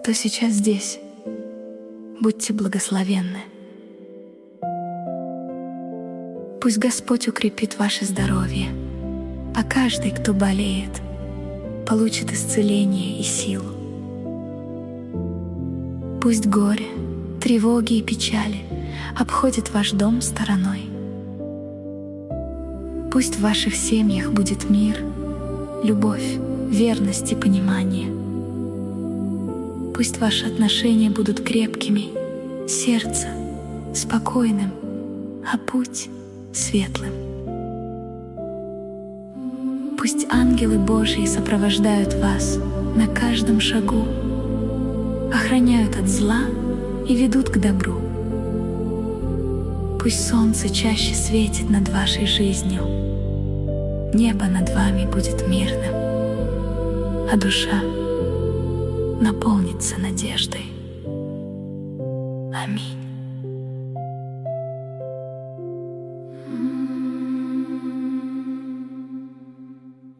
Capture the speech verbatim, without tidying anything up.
кто сейчас здесь, будьте благословенны. Пусть Господь укрепит ваше здоровье, а каждый, кто болеет, получит исцеление и силу. Пусть горе, тревоги и печали обходят ваш дом стороной. Пусть в ваших семьях будет мир, любовь, верность и понимание. Пусть ваши отношения будут крепкими, сердце спокойным, а путь светлым. Пусть ангелы Божьи сопровождают вас на каждом шагу, охраняют от зла и ведут к добру. Пусть солнце чаще светит над вашей жизнью, небо над вами будет мирным, а душа наполнится надеждой. Аминь.